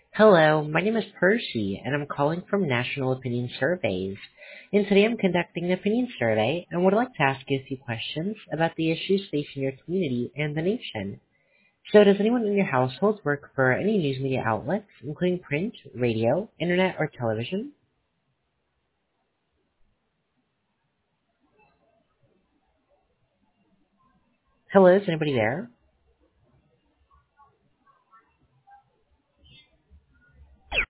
Hello, my name is Percy, and I'm calling from National Opinion Surveys. And today I'm conducting an opinion survey and would like to ask you a few questions about the issues facing your community and the nation. So does anyone in your household work for any news media outlets, including print, radio, internet, or television? Hello, is anybody there?